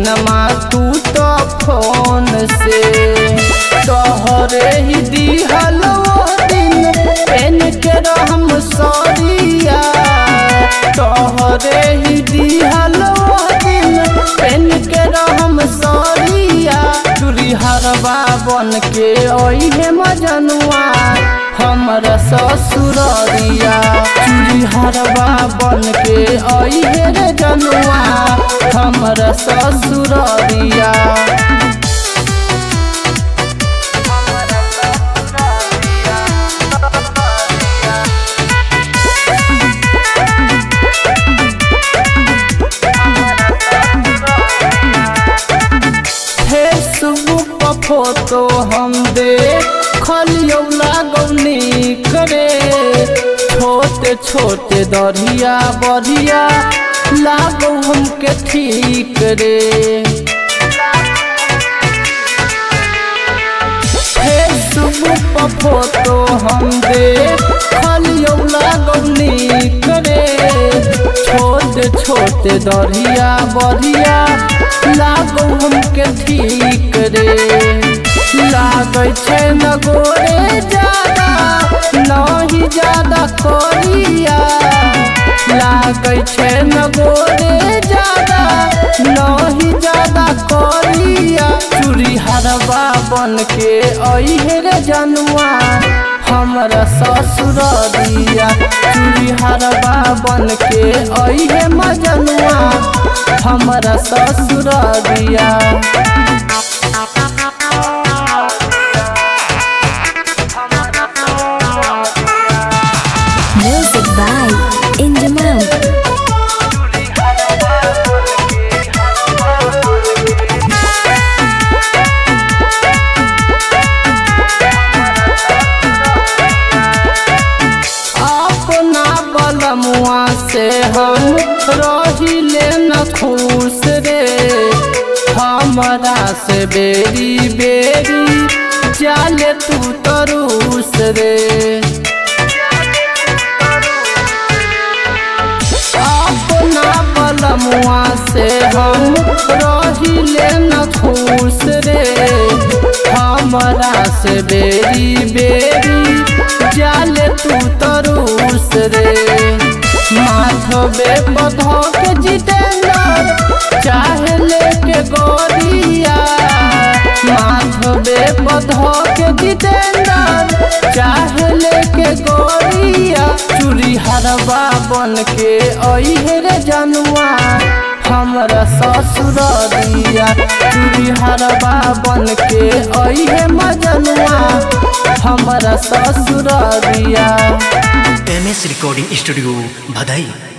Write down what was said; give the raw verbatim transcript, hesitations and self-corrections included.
दिनमा तू तो फोन से तोहरे ही दिहल वो दिन पेन के रहम सरिया तोहरे ही दिहल वो दिन पेन के रहम सरिया चूड़ी हरबा बन के ओहे मजनुआ हमरा ससुररिया चूड़ी हरबा बन के ओहे रे जनुआ हमरा ससुररिया फेसबुक पर फोटो हम देखलियो लागौनी करे छोटे छोटे दरिया बरिया लागो हमके ठीक रे फेसबुक पर फोटो हम देखलियो लागौनी करे छोटे छोटे दरिया बरिया लागो हमके ठीक रे लागै छै न गोरे ज्यादा नहीं ज्यादा कोरिया लागै छै न गोरे ज्यादा नहीं ज्यादा कोरिया चूड़ी हरबा बन के ओहे रे जनुआ हमरा ससुररिया चूड़ी हरबा बन के ओहे मजनुआ हमरा ससुररिया Music by Injaman. अपना बलमुआ से हम रहिले न खुश रे हमरा से बेरी बेरी जाले तू तरुस रे अपना बलमुआ से हम रहिले न खुश रे हमरा से बेरी बेरी जाले तू तरुस रे माथबे बधो के जितेंद्र चाहे लेके गोरिया माथबे बधो के जितेंद्र चाहे लेके गोरिया चूड़ी हरबा बन के ओहे रे जनुआ हमरा ससुररिया चूड़ी हरबा बन के ओहे मजनुआ हमरा ससुररिया। M S recording studio Bhadai.